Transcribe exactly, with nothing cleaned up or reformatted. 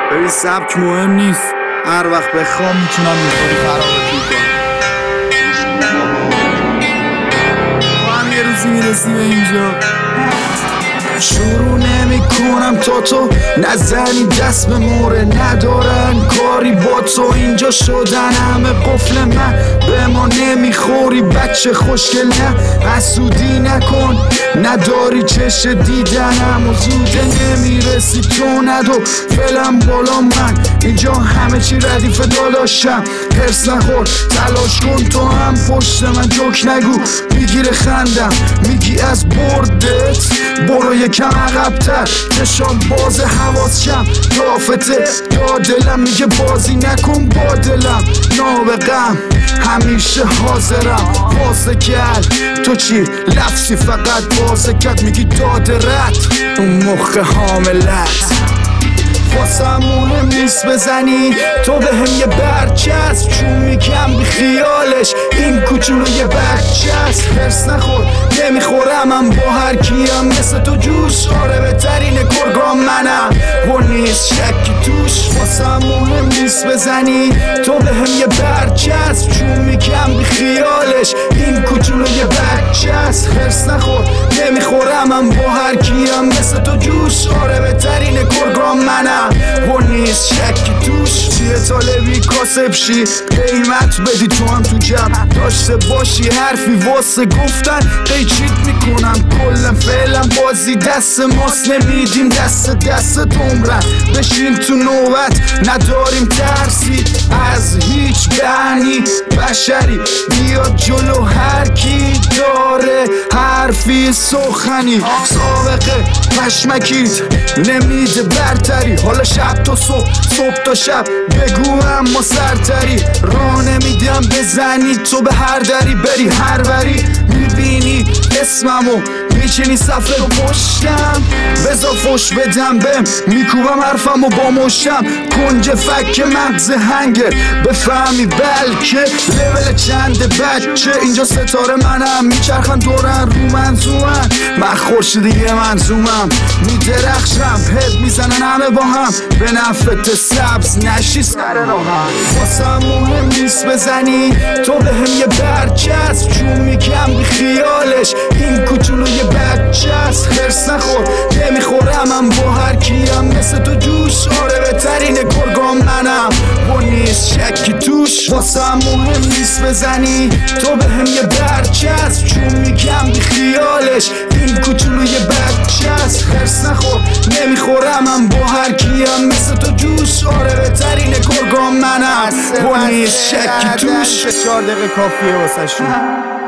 ببین سبک مهم نیست، هر وقت بخوام میتونم اینطوری خرابتون کنم. با هم یه روزی میرسی به اینجا. شروع نمی کنم تا تو نزنی دست به موره، ندارن کاری با تو اینجا شدن همه قفل من. به ما نمیخوری بچه خوشگل، نه حسودی نکن، نداری چش دیدنم و زوده نمیرسی تو ندو فعلا بالا من. اینجا همه چی ردیف داداشم، پرس نخور تلاش کن تو هم پشت من جوک نگو میگیره خندم، میگی از بردت برو یکم عقب‌تر، چشام باز حواس کم دافته دا دلم میگه بازی نکن با دلم، نابغم همیشه حاضرم واسه کل تو چی لفظی فقط واسه کت میگی داده رد اون مخ حاملت. واسه مهم نیست بزنی تو به هم یه برچسب، چون میکم بی خیالش این کوچولو یه بچه است. هرس نخور نمیخورم من با هر کیم، مثل تو جوش آره بهترین گرگام منم و نیست شکی توش. واسه مهم نیست بزنی تو به هم یه برچسب، چون میکم بی خیالش این کوچولو یه بچه است. هرس نخور نمیخورم من با هر کیم، مثل تو جوش آره بهترین گرگام منم و نیست شکی توش. چیه طالبی کاسب شی قیمت بدی تو هم تو جمع داشته باشی حرفی واسه گفتن قیچیت میکنم کلم فعلا بازی دست ماست، نمیدیم دست دست عمرن بشین تو نوبت نداریم ترسی از هیچ بهنی بشری، بیاد جلو هر کی داره حرفی سخنی سابقه پشمکیت نمیده برتری، حالا شب تا صبح صبح تا شب بگو اما سرتری، راه نمیدم بزنی تو به هر دری بری هر بری، میبینی اسممو میچینی صفحه رو پشتم، بزا فش بدم بهم میکوبم حرفمو با مشتم، کنج فک مغز هنگر بفهمی بلکه لول چند بچه اینجا ستاره منم میچرخن دورن رو منظومن، من خورشیدی منظومم میدرخشم هد میزنن همه با هم به نفت سبز نشی سر راهم. واسه مهم نیست بزنی تو به هم یه برچسب، چون میکم بی خیالش این کوچولو یه بچه است. هرس نخور نمیخورم من با هر کیم، مثل تو جوش آره بهترین گرگام منم و نیست شکی توش. واسه مهم نیست بزنی تو به هم یه برچسب، چون میکم بی خیالش این کوچولو یه بچه است. هرس نخور نمیخورم من با هر کیم، مثل تو جوش آره بهترین گرگام منم و نیست شکی توش. چهار دقیقه کافیه واسه شون.